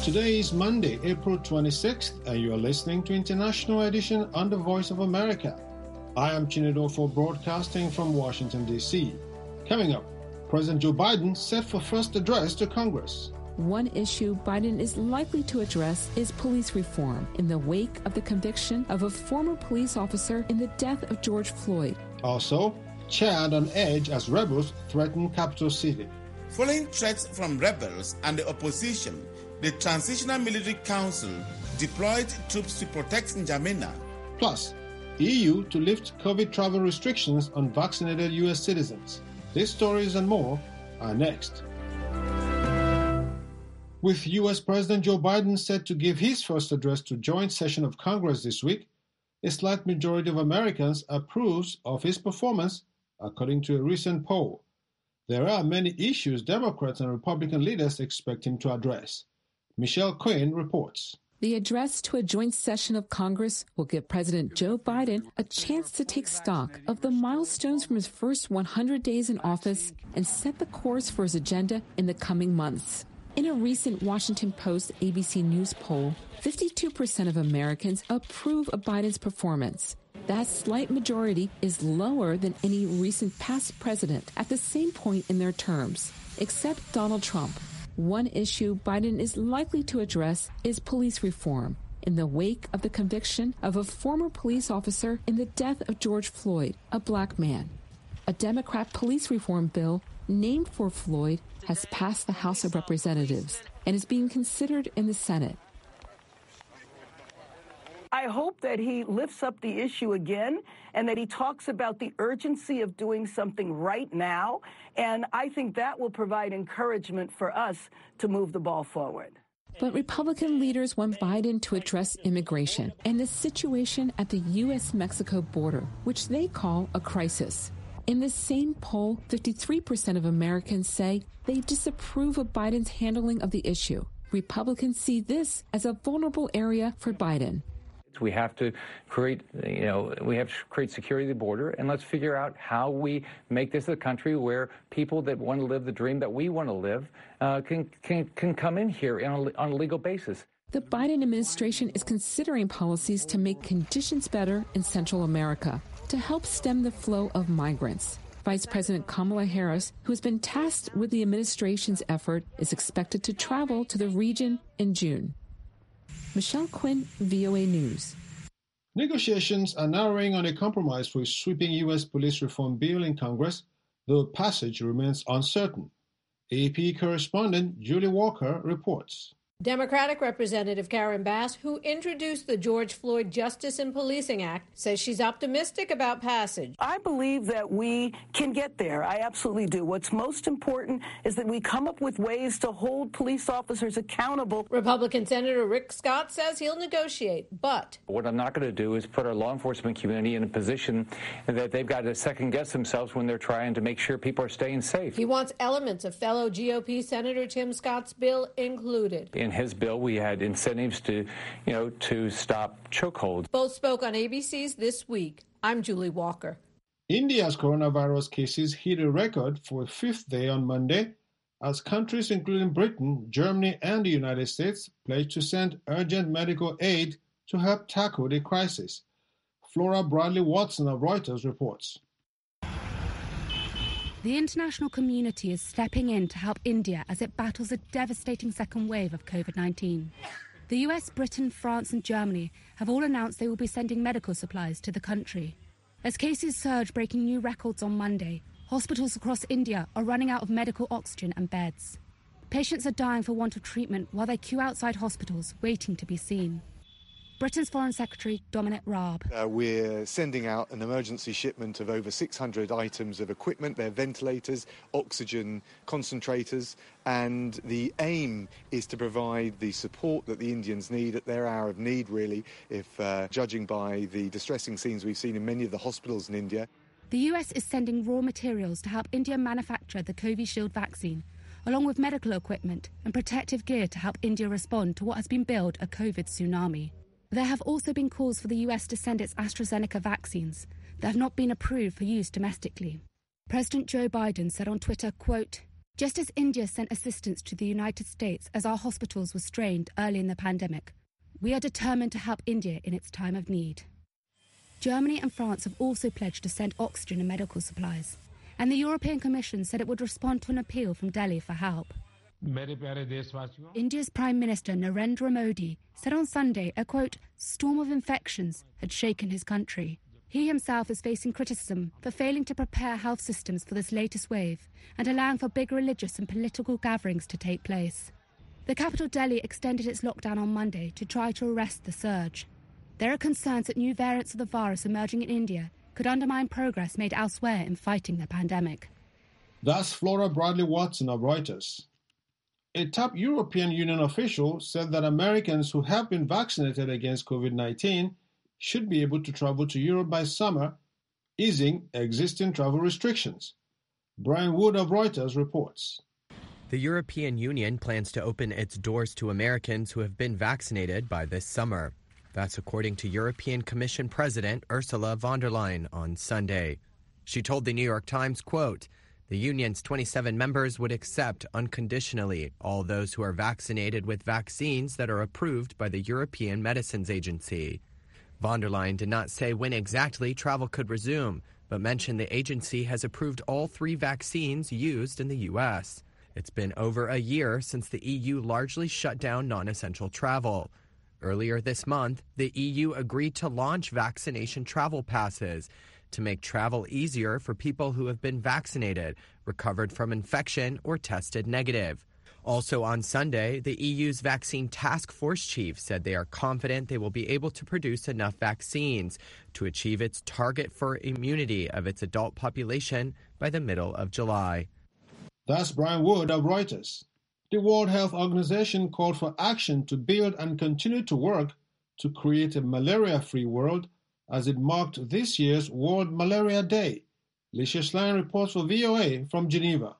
Today is Monday, April 26th, and you are listening to International Edition on the Voice of America. I am Chinedofo, broadcasting from Washington, D.C. Coming up, President Joe Biden set for first address to Congress. One issue Biden is likely to address is police reform in the wake of the conviction of a former police officer in the death of George Floyd. Also, Chad on edge as rebels threaten Capital City. Following threats from rebels and the opposition, the Transitional Military Council deployed troops to protect N'Djamena. Plus, EU to lift COVID travel restrictions on vaccinated U.S. citizens. These stories and more are next. With U.S. President Joe Biden set to give his first address to joint session of Congress this week, a slight majority of Americans approves of his performance, according to a recent poll. There are many issues Democrats and Republican leaders expect him to address. Michelle Quinn reports. The address to a joint session of Congress will give President Joe Biden a chance to take stock of the milestones from his first 100 days in office and set the course for his agenda in the coming months. In a recent Washington Post ABC News poll, 52% of Americans approve of Biden's performance. That slight majority is lower than any recent past president at the same point in their terms, except Donald Trump. One issue Biden is likely to address is police reform in the wake of the conviction of a former police officer in the death of George Floyd, a black man. A Democrat police reform bill named for Floyd has passed the House of Representatives and is being considered in the Senate. I hope that he lifts up the issue again and that he talks about the urgency of doing something right now. And I think that will provide encouragement for us to move the ball forward. But Republican leaders want Biden to address immigration and the situation at the U.S.-Mexico border, which they call a crisis. In the same poll, 53% of Americans say they disapprove of Biden's handling of the issue. Republicans see this as a vulnerable area for Biden. We have to create, security of the border, and let's figure out how we make this a country where people that want to live the dream that we want to live can come in here on a legal basis. The Biden administration is considering policies to make conditions better in Central America to help stem the flow of migrants. Vice President Kamala Harris, who has been tasked with the administration's effort, is expected to travel to the region in June. Michelle Quinn, VOA News. Negotiations are narrowing on a compromise for a sweeping U.S. police reform bill in Congress, though passage remains uncertain. AP correspondent Julie Walker reports. Democratic Representative Karen Bass, who introduced the George Floyd Justice in Policing Act, says she's optimistic about passage. I believe that we can get there. I absolutely do. What's most important is that we come up with ways to hold police officers accountable. Republican Senator Rick Scott says he'll negotiate, but what I'm not going to do is put our law enforcement community in a position that they've got to second-guess themselves when they're trying to make sure people are staying safe. He wants elements of fellow GOP Senator Tim Scott's bill included. In his bill, we had incentives to stop chokeholds. Both spoke on ABC's This Week. I'm Julie Walker. India's coronavirus cases hit a record for a fifth day on Monday, as countries including Britain, Germany, and the United States pledged to send urgent medical aid to help tackle the crisis. Flora Bradley Watson of Reuters reports. The international community is stepping in to help India as it battles a devastating second wave of COVID-19. The US, Britain, France and Germany have all announced they will be sending medical supplies to the country. As cases surge, breaking new records on Monday, hospitals across India are running out of medical oxygen and beds. Patients are dying for want of treatment while they queue outside hospitals waiting to be seen. Britain's Foreign Secretary Dominic Raab. We're sending out an emergency shipment of over 600 items of equipment. They're ventilators, oxygen concentrators, and the aim is to provide the support that the Indians need at their hour of need, really, if judging by the distressing scenes we've seen in many of the hospitals in India. The US is sending raw materials to help India manufacture the Covishield vaccine, along with medical equipment and protective gear to help India respond to what has been billed a COVID tsunami. There have also been calls for the US to send its AstraZeneca vaccines that have not been approved for use domestically. President Joe Biden said on Twitter, quote, Just as India sent assistance to the United States as our hospitals were strained early in the pandemic, we are determined to help India in its time of need. Germany and France have also pledged to send oxygen and medical supplies, and the European Commission said it would respond to an appeal from Delhi for help. India's Prime Minister Narendra Modi said on Sunday a, quote, storm of infections had shaken his country. He himself is facing criticism for failing to prepare health systems for this latest wave and allowing for big religious and political gatherings to take place. The capital Delhi extended its lockdown on Monday to try to arrest the surge. There are concerns that new variants of the virus emerging in India could undermine progress made elsewhere in fighting the pandemic. That's Flora Bradley Watson of Reuters. A top European Union official said that Americans who have been vaccinated against COVID-19 should be able to travel to Europe by summer, easing existing travel restrictions. Brian Wood of Reuters reports. The European Union plans to open its doors to Americans who have been vaccinated by this summer. That's according to European Commission President Ursula von der Leyen on Sunday. She told the New York Times, quote, the union's 27 members would accept unconditionally all those who are vaccinated with vaccines that are approved by the European Medicines Agency. Von der Leyen did not say when exactly travel could resume, but mentioned the agency has approved all 3 vaccines used in the U.S. It's been over a year since the EU largely shut down non-essential travel. Earlier this month, the EU agreed to launch vaccination travel passes to make travel easier for people who have been vaccinated, recovered from infection, or tested negative. Also on Sunday, the EU's vaccine task force chief said they are confident they will be able to produce enough vaccines to achieve its target for immunity of its adult population by the middle of July. That's Brian Wood of Reuters. The World Health Organization called for action to build and continue to work to create a malaria-free world as it marked this year's World Malaria Day. Lisa Schlein reports for VOA from Geneva.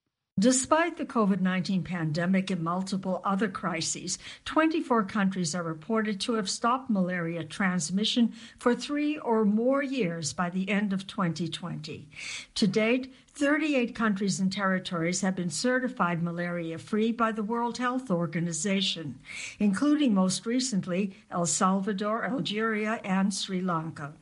Despite the COVID-19 pandemic and multiple other crises, 24 countries are reported to have stopped malaria transmission for 3 or more years by the end of 2020. To date, 38 countries and territories have been certified malaria-free by the World Health Organization, including most recently El Salvador, Algeria, and Sri Lanka.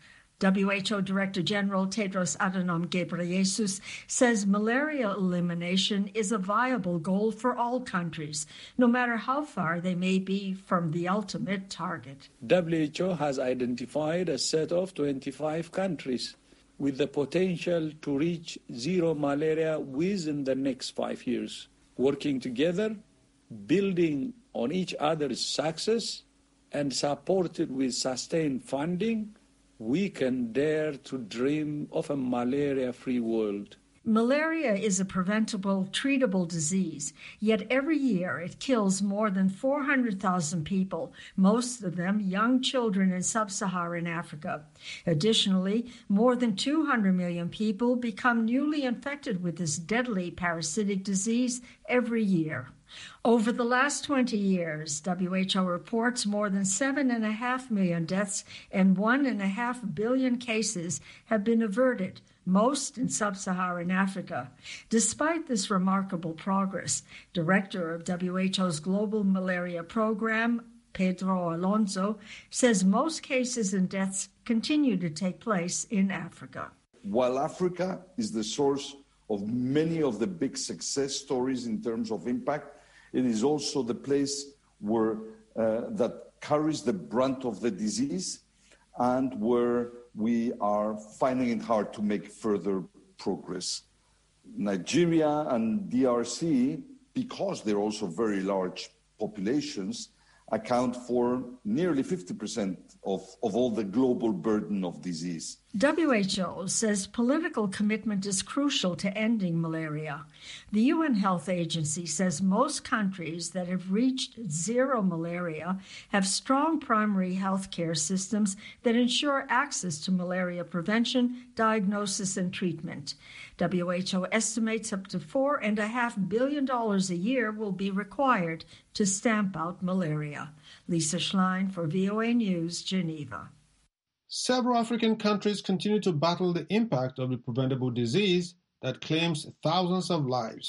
WHO Director General Tedros Adhanom Ghebreyesus says malaria elimination is a viable goal for all countries, no matter how far they may be from the ultimate target. WHO has identified a set of 25 countries with the potential to reach zero malaria within the next 5 years. Working together, building on each other's success, and supported with sustained funding, we can dare to dream of a malaria-free world. Malaria is a preventable, treatable disease, yet every year it kills more than 400,000 people, most of them young children in sub-Saharan Africa. Additionally, more than 200 million people become newly infected with this deadly parasitic disease every year. Over the last 20 years, WHO reports more than 7.5 million deaths and 1.5 billion cases have been averted, most in sub-Saharan Africa. Despite this remarkable progress, Director of WHO's Global Malaria Program, Pedro Alonso, says most cases and deaths continue to take place in Africa. While Africa is the source of many of the big success stories in terms of impact, it is also the place where that carries the brunt of the disease and where we are finding it hard to make further progress. Nigeria and DRC, because they're also very large populations, account for nearly 50% of all the global burden of disease. WHO says political commitment is crucial to ending malaria. The UN Health Agency says most countries that have reached zero malaria have strong primary health care systems that ensure access to malaria prevention, diagnosis, and treatment. WHO estimates up to $4.5 billion a year will be required to stamp out malaria. Lisa Schlein for VOA News, Geneva. Several African countries continue to battle the impact of the preventable disease that claims thousands of lives.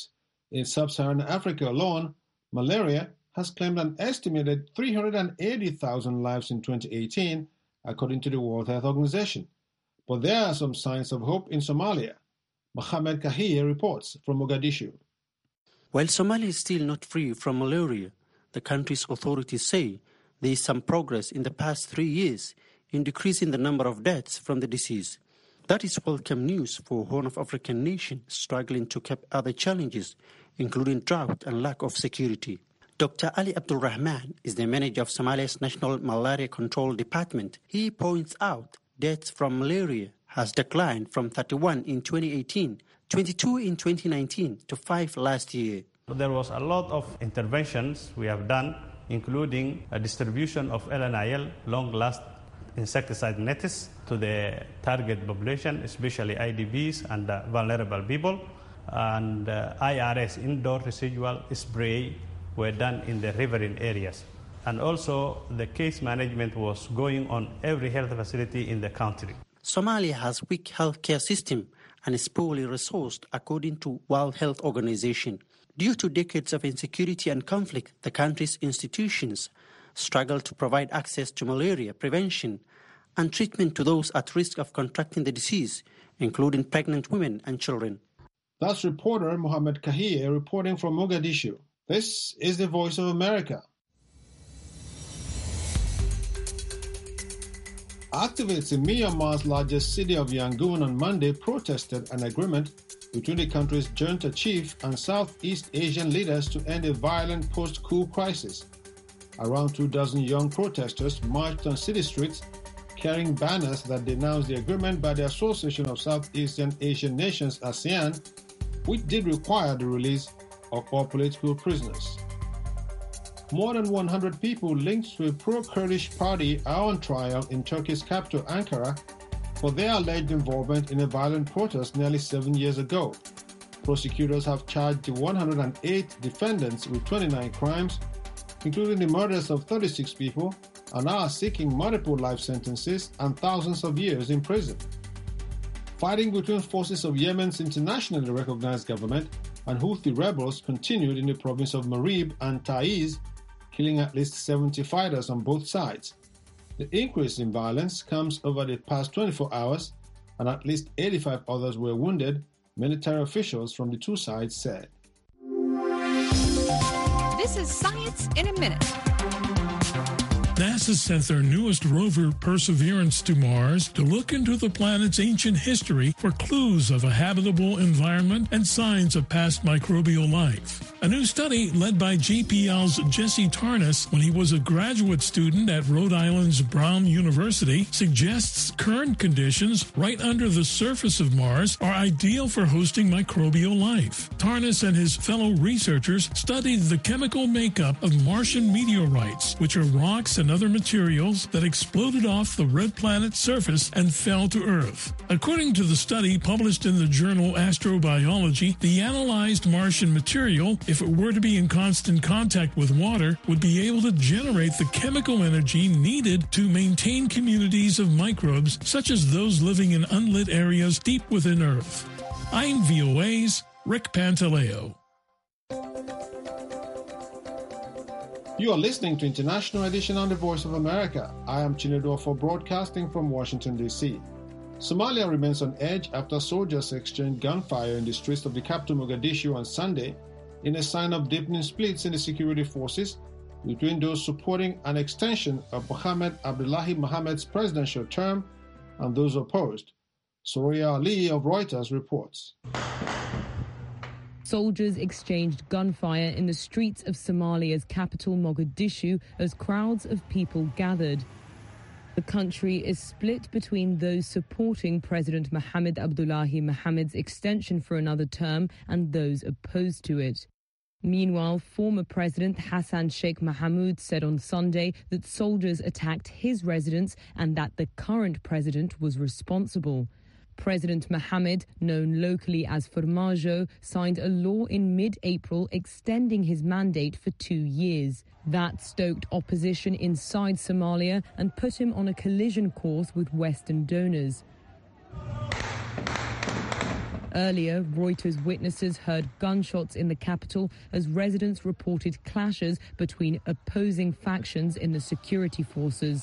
In sub-Saharan Africa alone, malaria has claimed an estimated 380,000 lives in 2018, according to the World Health Organization. But there are some signs of hope in Somalia. Mohamed Kahiye reports from Mogadishu. While Somalia is still not free from malaria, the country's authorities say there is some progress in the past 3 years in decreasing the number of deaths from the disease. That is welcome news for Horn of African nation struggling to cope other challenges, including drought and lack of security. Dr. Ali Abdul Rahman is the manager of Somalia's National Malaria Control Department. He points out deaths from malaria has declined from 31 in 2018, 22 in 2019 to 5 last year. There was a lot of interventions we have done, including a distribution of LNIL, long-last insecticide nets, to the target population, especially IDPs and vulnerable people, and IRS, indoor residual spray, were done in the riverine areas. And also the case management was going on every health facility in the country. Somalia has weak healthcare system and is poorly resourced, according to World Health Organization. Due to decades of insecurity and conflict, the country's institutions struggle to provide access to malaria prevention and treatment to those at risk of contracting the disease, including pregnant women and children. That's reporter Mohamed Kahiye reporting from Mogadishu. This is the Voice of America. Activists in Myanmar's largest city of Yangon on Monday protested an agreement between the country's junta chief and Southeast Asian leaders to end a violent post-coup crisis. Around 24 young protesters marched on city streets carrying banners that denounced the agreement by the Association of Southeastern Asian Nations, ASEAN, which did require the release of all political prisoners. More than 100 people linked to a pro-Kurdish party are on trial in Turkey's capital, Ankara, for their alleged involvement in a violent protest nearly 7 years ago. Prosecutors have charged the 108 defendants with 29 crimes, including the murders of 36 people, and are seeking multiple life sentences and thousands of years in prison. Fighting between forces of Yemen's internationally recognized government and Houthi rebels continued in the province of Marib and Taiz, killing at least 70 fighters on both sides. The increase in violence comes over the past 24 hours, and at least 85 others were wounded, military officials from the two sides said. This is Science in a Minute. NASA sent their newest rover, Perseverance, to Mars to look into the planet's ancient history for clues of a habitable environment and signs of past microbial life. A new study led by JPL's Jesse Tarnas when he was a graduate student at Rhode Island's Brown University suggests current conditions right under the surface of Mars are ideal for hosting microbial life. Tarnas and his fellow researchers studied the chemical makeup of Martian meteorites, which are rocks and other materials that exploded off the red planet's surface and fell to Earth. According to the study published in the journal Astrobiology, the analyzed Martian material, if it were to be in constant contact with water, would be able to generate the chemical energy needed to maintain communities of microbes such as those living in unlit areas deep within Earth. I'm VOA's Rick Pantaleo. You are listening to International Edition on the Voice of America. I am Chinedu for broadcasting from Washington, D.C. Somalia remains on edge after soldiers exchanged gunfire in the streets of the capital Mogadishu on Sunday in a sign of deepening splits in the security forces between those supporting an extension of Mohamed Abdullahi Mohamed's presidential term and those opposed. Soria Ali of Reuters reports. Soldiers exchanged gunfire in the streets of Somalia's capital, Mogadishu, as crowds of people gathered. The country is split between those supporting President Mohamed Abdullahi Mohamed's extension for another term and those opposed to it. Meanwhile, former President Hassan Sheikh Mohamud said on Sunday that soldiers attacked his residence and that the current president was responsible. President Mohamed, known locally as Farmajo, signed a law in mid-April extending his mandate for 2 years. That stoked opposition inside Somalia and put him on a collision course with Western donors. Earlier, Reuters witnesses heard gunshots in the capital as residents reported clashes between opposing factions in the security forces.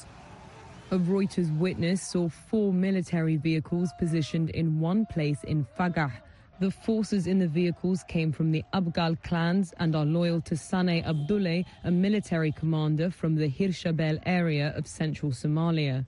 A Reuters witness saw 4 military vehicles positioned in one place in Fagah. The forces in the vehicles came from the Abgal clans and are loyal to Saneh Abdullahi, a military commander from the Hirshabelle area of central Somalia.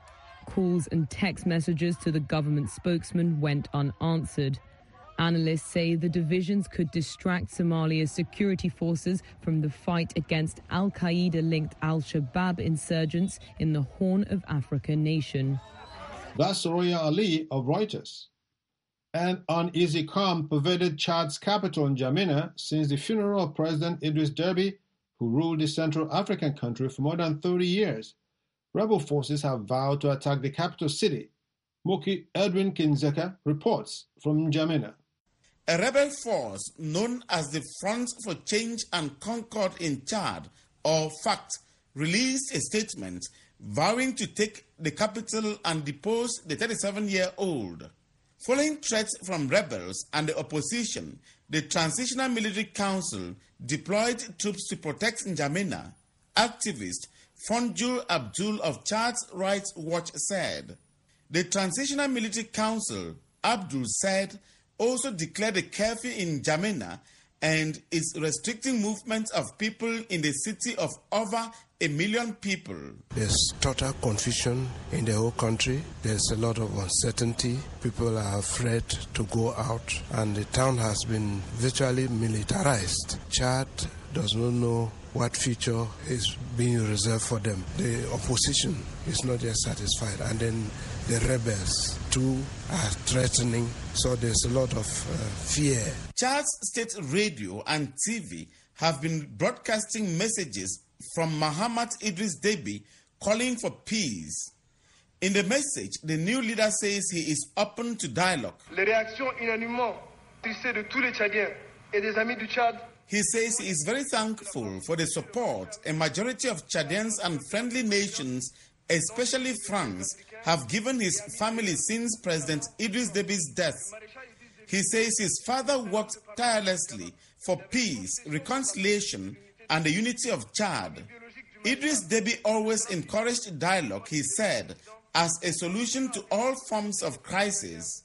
Calls and text messages to the government spokesman went unanswered. Analysts say the divisions could distract Somalia's security forces from the fight against al-Qaeda-linked al-Shabaab insurgents in the Horn of Africa nation. That's Soraya Ali of Reuters. An uneasy calm pervaded Chad's capital in N'Djamena since the funeral of President Idriss Deby, who ruled the Central African country for more than 30 years. Rebel forces have vowed to attack the capital city. Moki Edwin Kinzeka reports from N'Djamena. A rebel force known as the Front for Change and Concord in Chad, or FACT, released a statement vowing to take the capital and depose the 37-year-old. Following threats from rebels and the opposition, the Transitional Military Council deployed troops to protect N'Djamena. Activist Fonjul Abdul of Chad's Rights Watch said. The Transitional Military Council, Abdul said, also declared a curfew in N'Djamena and is restricting movement of people in the city of over 1 million people. There's total confusion in the whole country. There's a lot of uncertainty. People are afraid to go out, and the town has been virtually militarized. Chad does not know what future is being reserved for them. The opposition is not yet satisfied, and then the rebels too are threatening, so there's a lot of fear. Chad's state radio and TV have been broadcasting messages from Mahamat Idriss Deby calling for peace. In the message, the new leader says he is open to dialogue. Les réactions unanimement tristées de tous les Tchadiens et des amis du Tchad. He says he is very thankful for the support a majority of Chadians and friendly nations, especially France, have given his family since President Idriss Deby's death. He says his father worked tirelessly for peace, reconciliation, and the unity of Chad. Idriss Deby always encouraged dialogue, he said, as a solution to all forms of crisis.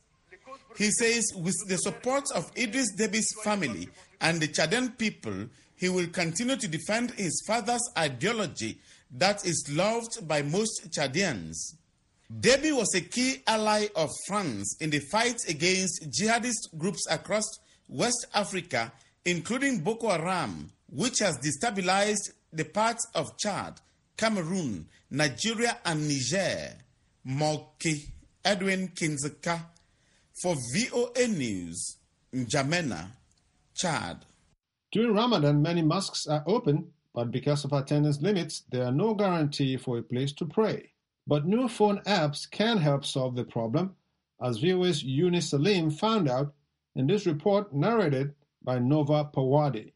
He says with the support of Idriss Deby's family and the Chadian people, he will continue to defend his father's ideology that is loved by most Chadians. Deby was a key ally of France in the fight against jihadist groups across West Africa, including Boko Haram, which has destabilized the parts of Chad, Cameroon, Nigeria, and Niger. Moki Edwin Kinzeka for VOA News, N'Djamena, Chad. During Ramadan, many mosques are open, but because of attendance limits, there are no guarantee for a place to pray. But new phone apps can help solve the problem, as VOA's Eunice Salim found out in this report narrated by Nova Pawadi.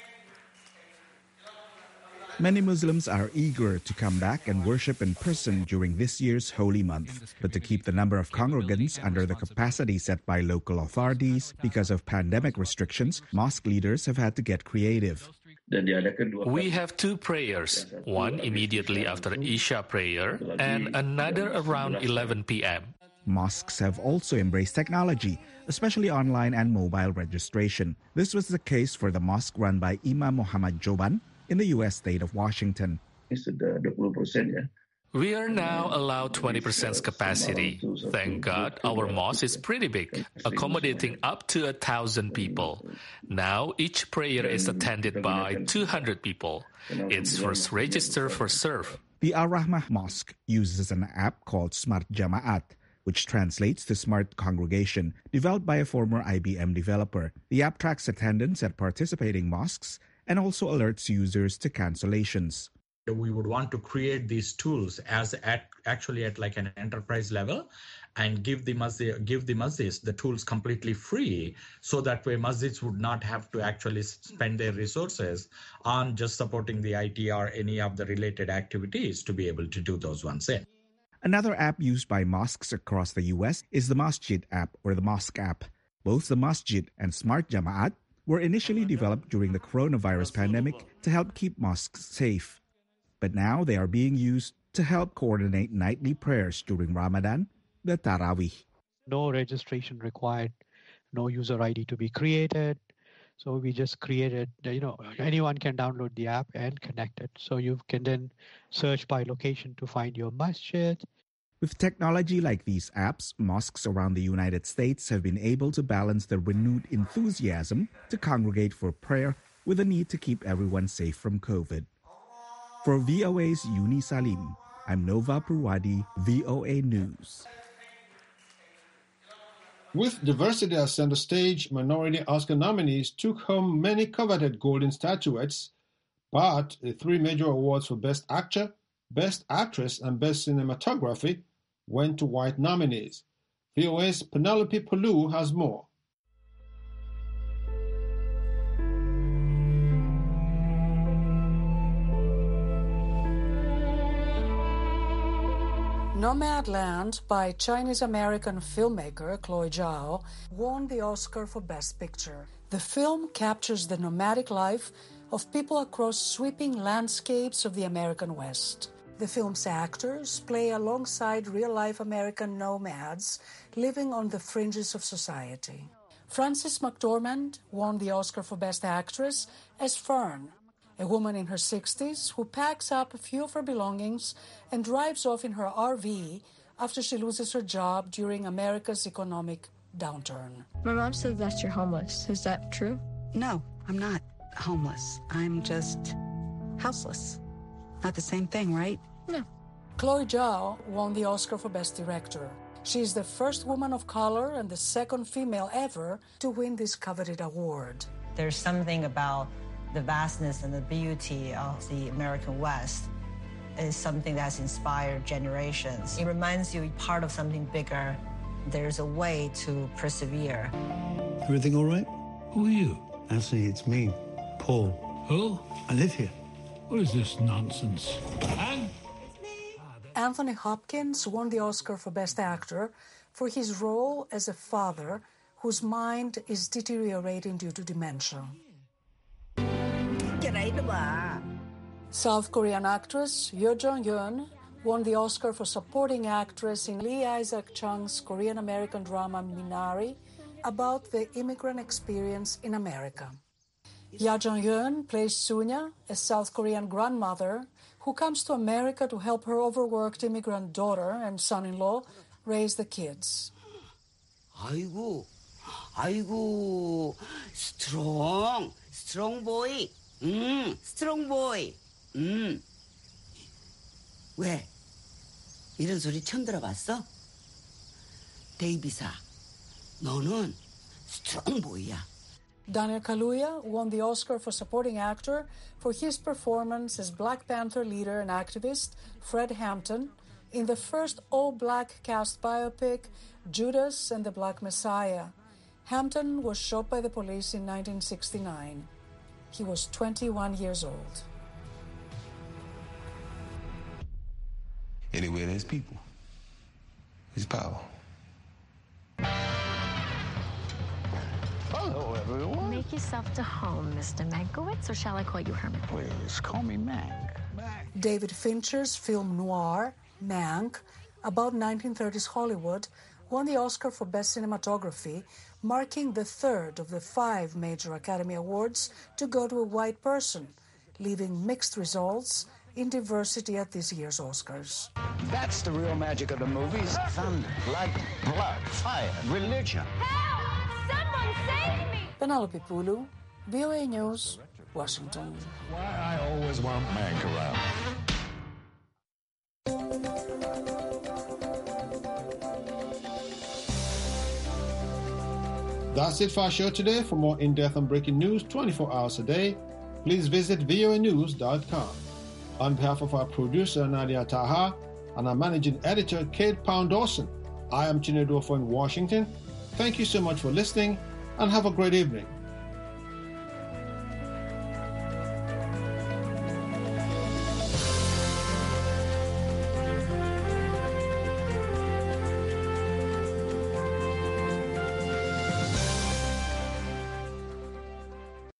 Many Muslims are eager to come back and worship in person during this year's holy month. But to keep the number of congregants under the capacity set by local authorities because of pandemic restrictions, mosque leaders have had to get creative. We have 2 prayers, one immediately after Isha prayer and another around 11 p.m. Mosques have also embraced technology, especially online and mobile registration. This was the case for the mosque run by Imam Muhammad Joban in the U.S. state of Washington. We are now allowed 20% capacity. Thank God our mosque is pretty big, accommodating up to 1,000 people. Now each prayer is attended by 200 people. It's first register, first serve. The Al-Rahmah Mosque uses an app called Smart Jama'at, which translates to Smart Congregation, developed by a former IBM developer. The app tracks attendance at participating mosques and also alerts users to cancellations. We would want to create these tools actually at like an enterprise level and give the masjids the tools completely free, so that way masjids would not have to actually spend their resources on just supporting the IT or any of the related activities to be able to do those ones in. Another app used by mosques across the U.S. is the Masjid app or the Mosque app. Both the Masjid and Smart Jama'at were initially developed during the coronavirus pandemic to help keep mosques safe. But now they are being used to help coordinate nightly prayers during Ramadan, the Taraweeh. No registration required, no user ID to be created. So we just created, anyone can download the app and connect it. So you can then search by location to find your masjid. With technology like these apps, mosques around the United States have been able to balance the renewed enthusiasm to congregate for prayer with the need to keep everyone safe from COVID. For VOA's Yuni Salim, I'm Nova Purwadi, VOA News. With diversity as center stage, minority Oscar nominees took home many coveted golden statuettes, but the three major awards for Best Actor, Best Actress, and Best Cinematography went to white nominees. VOA's Penelope Pulu has more. Nomadland by Chinese-American filmmaker Chloe Zhao won the Oscar for Best Picture. The film captures the nomadic life of people across sweeping landscapes of the American West. The film's actors play alongside real-life American nomads living on the fringes of society. Frances McDormand won the Oscar for Best Actress as Fern, a woman in her 60s who packs up a few of her belongings and drives off in her RV after she loses her job during America's economic downturn. My mom says that you're homeless. Is that true? No, I'm not homeless. I'm just houseless. Not the same thing, right? No. Chloe Zhao won the Oscar for Best Director. She is the first woman of color and the second female ever to win this coveted award. There's something about the vastness and the beauty of the American West is something that's inspired generations. It reminds you you're part of something bigger. There's a way to persevere. Everything all right? Who are you? Actually, it's me, Paul. Who? I live here. What is this nonsense? Anthony Hopkins won the Oscar for Best Actor for his role as a father whose mind is deteriorating due to dementia. South Korean actress Yoo Jong-yeon won the Oscar for supporting actress in Lee Isaac Chung's Korean-American drama Minari about the immigrant experience in America. Yoo Jong-yeon plays Sunya, a South Korean grandmother who comes to America to help her overworked immigrant daughter and son-in-law raise the kids. 아이고, strong boy. strong boy. 왜? 이런 소리 처음 들어봤어? 데이비사, 너는 strong boy야. Daniel Kaluuya won the Oscar for supporting actor for his performance as Black Panther leader and activist Fred Hampton in the first all-black cast biopic Judas and the Black Messiah. Hampton was shot by the police in 1969. He was 21 years old. Anywhere there's people, there's power. Hello, everyone. Make yourself to home, Mr. Mankiewicz, or shall I call you Herman? Please, call me Mank. David Fincher's film noir, Mank, about 1930s Hollywood, won the Oscar for Best Cinematography, marking the third of the 5 major Academy Awards to go to a white person, leaving mixed results in diversity at this year's Oscars. That's the real magic of the movies. Thunder, lightning, blood, fire, religion. Help! Someone save me! Penelope Pulu, VOA News, Washington. Why I always want Mank around. That's it for our show today. For more in-depth and breaking news 24 hours a day, please visit voanews.com. On behalf of our producer, Nadia Taha, and our managing editor, Kate Pound-Dawson, I am Chinedu Ofo in Washington. Thank you so much for listening, and have a great evening.